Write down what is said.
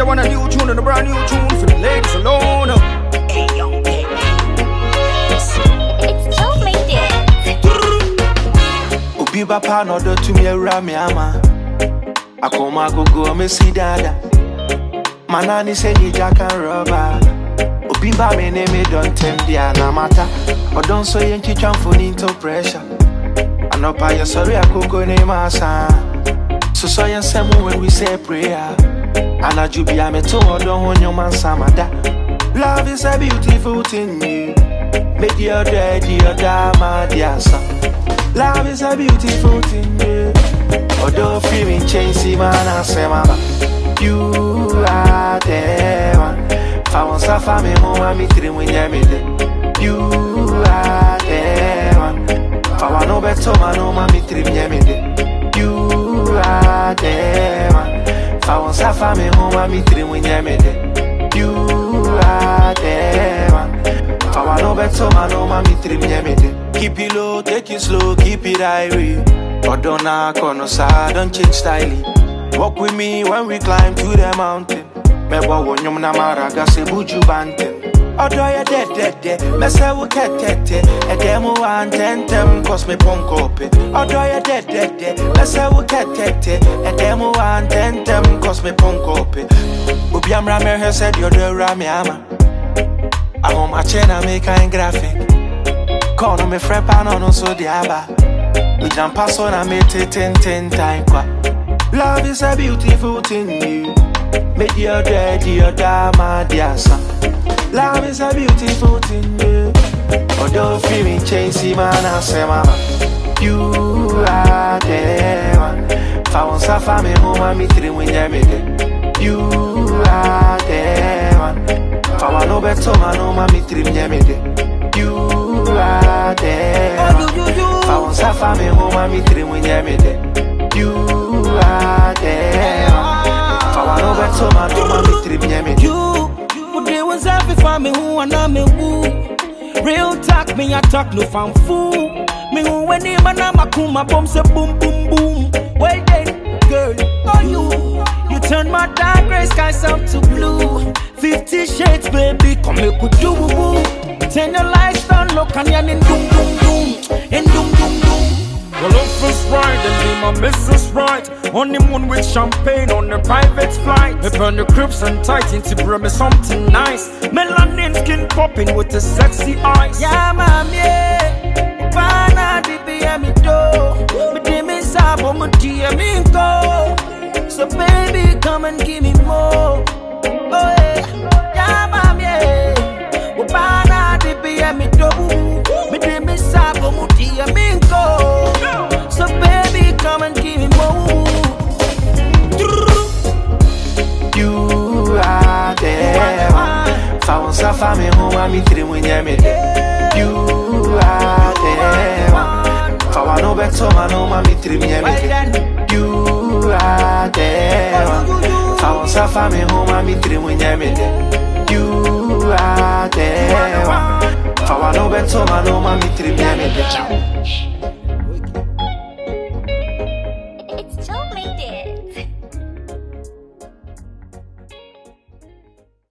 want a new tune and a brand new tune for the ladies alone. Hey, yo, hey, it's so made it. Obi bapa no do to me around me ama. Akoma go me see dada. Manani say ni jack and rubber. Obi ba me name me don't tend dia na mata. O don't so yen chichan for into pressure. Anopa ya sorry akoko name asa. So yen semu when we say prayer. Anajubia me to odon ho nyoma samada. Love is a beautiful thing. Make your daddy your dama diasa. Love is a beautiful thing. Although feeling change man I say mama. You are the one. Found safa me mama me three when you you are the one. Found no better man no mama three when you are the one. Found safa me mama me three when you you are the one. Found no better man no mama three when keep it low, take it slow, keep it irie. Odona konosa, don't change style. Walk with me when we climb to the mountain. Mebo wonyom na maraga se buju banten. Odo ya dead. Mese wo ketete. Edemo antentem cause me ponkope. Odo ya dead. Mese wo ketete. Edemo antentem cause me ponkope. Ubi amra me said you're the rami ama. I'm on my channel make a graphic. Call no me friend no so diaba. We jump pass on and make it 10 times kwa. Love is a beautiful thing. Make your daddy your dama diasa. Love is a beautiful thing. Although feeling change man I say mama. You are the one. Found safa me mama me three when you are the one. Found no better man no mama me three when you are the one. Found safa me mama me three when you are the one. Found no better man no mama me three when you there was every family who and I'm who. Real talk me I talk no fan fool. Me who when him and I'm a kuma bomb say boom boom boom. Well then, girl, oh you turn my dark gray skies up to blue. 50 shades, baby, come make we do woo. Turn your lights down, look and you're in doom doom doom, in doom doom doom. Well, love is right, and me my missus right. Honeymoon with champagne on a private flight. Me burn the crips and tight into bring me something nice. Melanin skin popping with the sexy eyes. Yeah, ma'am, yeah. Bana di be me do. Me di me sabo, me di me go. So baby, come and give me more. Oh yeah, yeah, ma'am, yeah. Bana di be me do. Me di me sabo, me di me go. So baby, come and give me more. You are the one. Found safa me mama me three when you are the one. Found no better man no mama me three when you are the one. Found safa me mama me three when you are